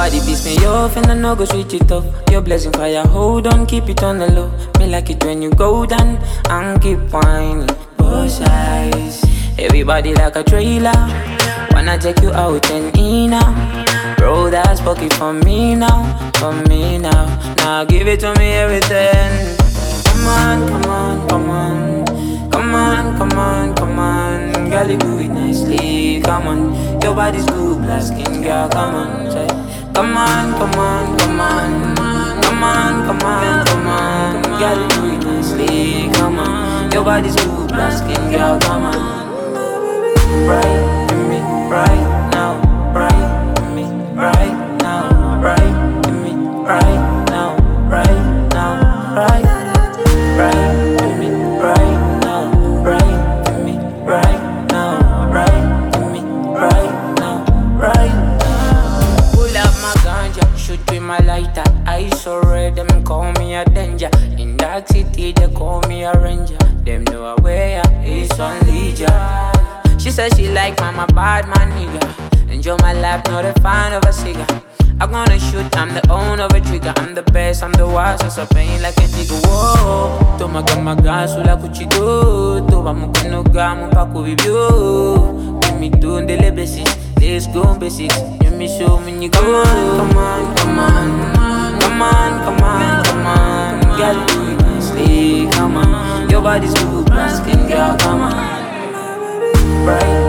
body beats me off and I know go switch it up. Your blessing fire, hold on, keep it on the low. Me like it when you go down and keep whining. Both sides, everybody like a trailer. Wanna take you out and in now. Roll that pocket for me now, for me now. Now give it to me everything. Come on, come on, come on. Come on, come on, come on. Girl, you do it nicely. Come on, your body's blue, black skin, girl. Come on, say. Come on, come on, come on. Come on, come on, come on. Girl, you do it nicely. Come on, your body's blue, black skin, girl. Come on. Right to me, right now. Right to me, right now. Right to me, right now. Right now, right. Right to me, right now. Right to me, right now. Right to me, right now. Right now. Pull up my ganja, shoot with my lighter. I so red, them call me a danger. In that city, they call me a ranger. Them know where it's on Leisure. She said she like my bad man nigga. Enjoy my life, not a fan of a cigar. I'm gonna shoot, I'm the owner of a trigger. I'm the best, I'm the worst, so pain like a nigga. Whoa, toma kama gasu la kuchido. Toba mukino gamu pa kubibyo. Give me two and the basics, let's go basics. You me show me you go. Come on, come on, come on, come on, come on. Girl, do it nicely, come on. Your body's blue, black skin, girl, come on. Right.